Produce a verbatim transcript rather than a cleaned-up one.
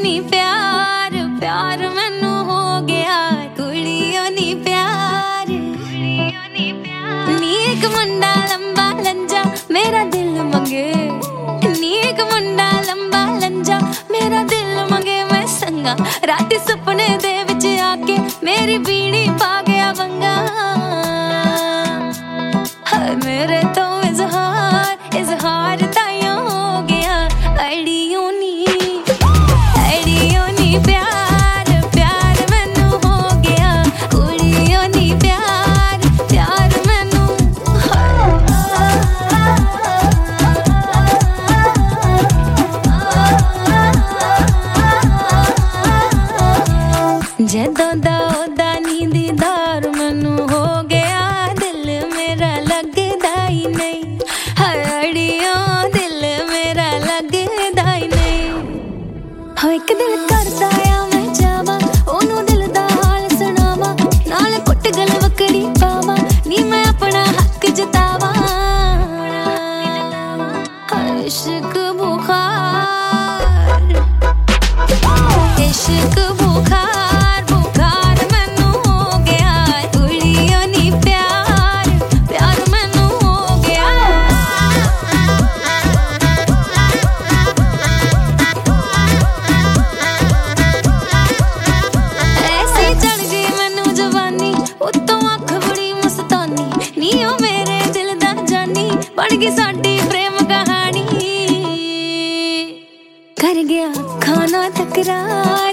नी प्यार प्यार मैनू हो गया कुड़ियों नी प्यार नी एक मुंडा लंबा लंजा मेरा दिल मंगे नी एक मुंडा लंबा लंजा मेरा दिल मंगे मैं संगा रात सुपने दे विच आके मेरी बीड़ी पा गया वंगा मेरे तो इजहार इजहार ताइयों हो गया अड़ियों नी अड़ियों नी प्यार प्यार मैनू हो गया कुड़ियों नी प्यार प्यार मैनू जदों दा ओदा नी दीदार मैनू हो गया दिल मेरा लगदा ही नहीं अड़ियों दिल मेरा लगदा ही नहीं हाँ एक दिल करदा आ मैं जावा ओनू दिल दा हाल सुनावा नाल कुट गल वकड़ी पावा नी मैं अपना हक जतावा इश्क बुखार इश्क बुखार बुखार मैनू हो गया कुड़ियों नी प्यार प्यार मैनू हो गया ऐसे चढ़ गई मैनू जवानी उत्तों अख बड़ी मस्तानी नी ओ मेरे दिल दा जानी बन गई साडी प्रेम कहानी कर गया खाना तकरार